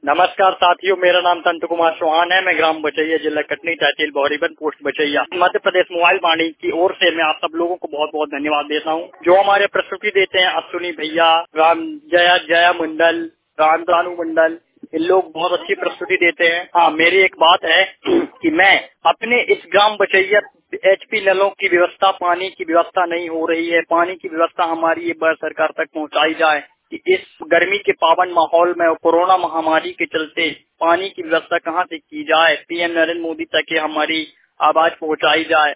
नमस्कार साथियों, मेरा नाम संत कुमार चौहान है। मैं ग्राम बचैया, जिला कटनी, तहसील बौरीबन, पोस्ट बचैया, मध्य प्रदेश मोबाइल वाणी की ओर से मैं आप सब लोगों को बहुत बहुत धन्यवाद देता हूं, जो हमारे प्रस्तुति देते हैं। अश्विनी भैया, राम जया मंडल, रानू मंडल, इन लोग बहुत अच्छी प्रस्तुति देते हैं। हाँ, मेरी एक बात है कि मैं अपने इस ग्राम बचैया HP नलों की व्यवस्था, पानी की व्यवस्था नहीं हो रही है, पानी की व्यवस्था हमारी एक बार सरकार तक पहुंचाई जाए कि इस गर्मी के पावन माहौल में और कोरोना महामारी के चलते पानी की व्यवस्था कहां से की जाए। PM नरेंद्र मोदी तक हमारी आवाज पहुंचाई जाए।